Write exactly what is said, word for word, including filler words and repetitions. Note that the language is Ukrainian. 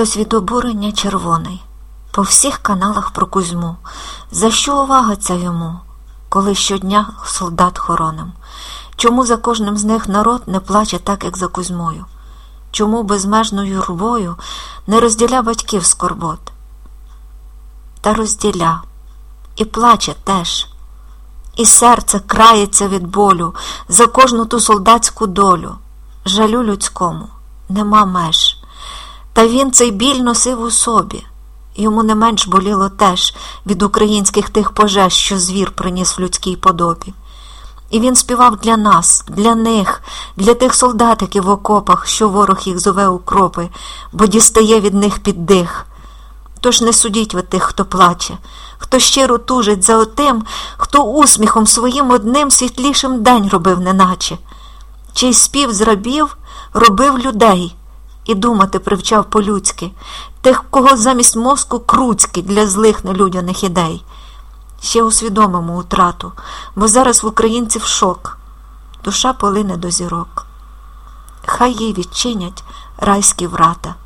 хтось від обурення червоний. По всіх каналах про Кузьму. За що увага ця йому, коли щодня солдат хороним? Чому за кожним з них народ не плаче так, як за Кузьмою? Чому безмежною юрбою не розділя батьків скорбот? Та розділя. І плаче теж. І серце крається від болю за кожну ту солдатську долю. Жалю людському нема меж. Та він цей біль носив у собі. Йому не менш боліло теж від українських тих пожеж, що звір приніс в людській подобі. І він співав для нас, для них, для тих солдатиків в окопах, що ворог їх зове у кропи, бо дістає від них під дих. Тож не судіть ви тих, хто плаче, хто щиро тужить за отим, хто усміхом своїм одним світлішим день робив неначе, чий спів з рабів робив людей і думати привчав по-людськи, тих, кого замість мозку круцькі для злих нелюдяних ідей. Ще усвідомимо утрату, бо зараз в українців шок, душа полине до зірок. Хай їй відчинять райські врата.